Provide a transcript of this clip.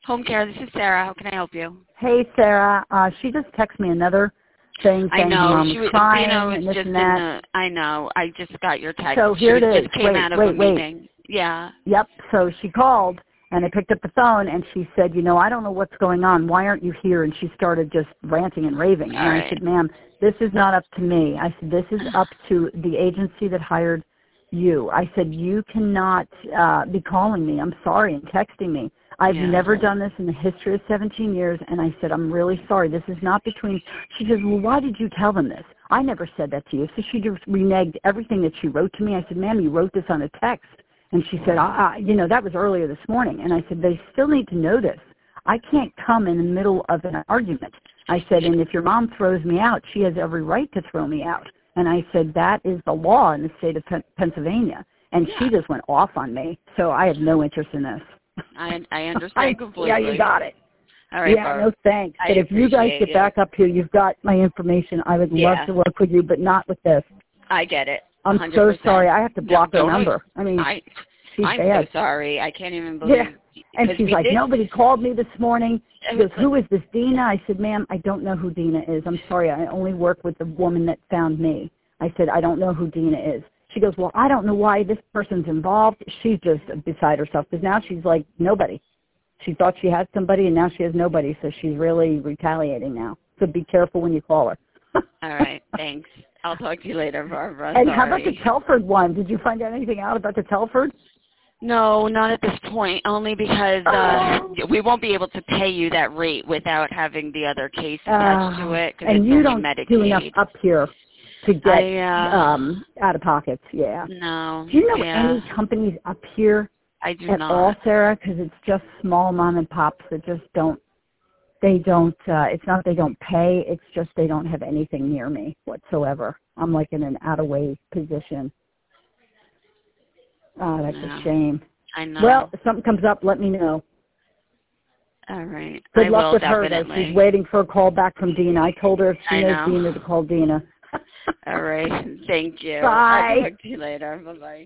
Home care, this is Sarah. How can I help you? Hey, Sarah. She just texted me another thing I saying her know. mom was crying Dina was and this just and in that. the, I know. I just got your text. So here it is. Just came out of a meeting. Yeah. Yep. So she called, and I picked up the phone, and she said, I don't know what's going on. Why aren't you here? And she started just ranting and raving. And I said, ma'am, this is not up to me. I said, this is up to the agency that hired you. I said, you cannot be calling me. I'm sorry, and texting me. I've never done this in the history of 17 years, and I said, I'm really sorry. This is not between. She says, well, why did you tell them this? I never said that to you. So she just reneged everything that she wrote to me. I said, ma'am, you wrote this on a text. And she said, that was earlier this morning. And I said, they still need to know this. I can't come in the middle of an argument. I said, and if your mom throws me out, she has every right to throw me out. And I said, that is the law in the state of Pennsylvania. And she just went off on me. So I have no interest in this. I understand completely. Yeah, you got it. All right, yeah, Barb. no thanks. But if you guys get back up here, you've got my information. I would love to work with you, but not with this. I get it. 100%. I'm so sorry. I have to block her number. I mean, she's I'm bad. so sorry. I can't even believe. Yeah. And she's like, nobody called me this morning. She goes, who is this, Dina? I said, ma'am, I don't know who Dina is. I'm sorry. I only work with the woman that found me. I said, I don't know who Dina is. She goes, well, I don't know why this person's involved. She's just beside herself because now she's like nobody. She thought she had somebody, and now she has nobody, so she's really retaliating now. So be careful when you call her. All right, thanks. I'll talk to you later, Barbara. And how about the Telford one? Did you find out anything out about the Telford? No, not at this point, only because we won't be able to pay you that rate without having the other case attached to it. And you don't do enough up here to get out of pockets, No. Do you know any companies up here at all, Sarah? Because it's just small mom and pops that just don't, it's not they don't pay, it's just they don't have anything near me whatsoever. I'm like in an out-of-way position. Oh, that's a shame. I know. Well, if something comes up, let me know. All right. Good luck with her, though. She's waiting for a call back from Dina. I told her if she knows Dina to call Dina. All right. Thank you. Bye. I'll talk to you later. Bye-bye.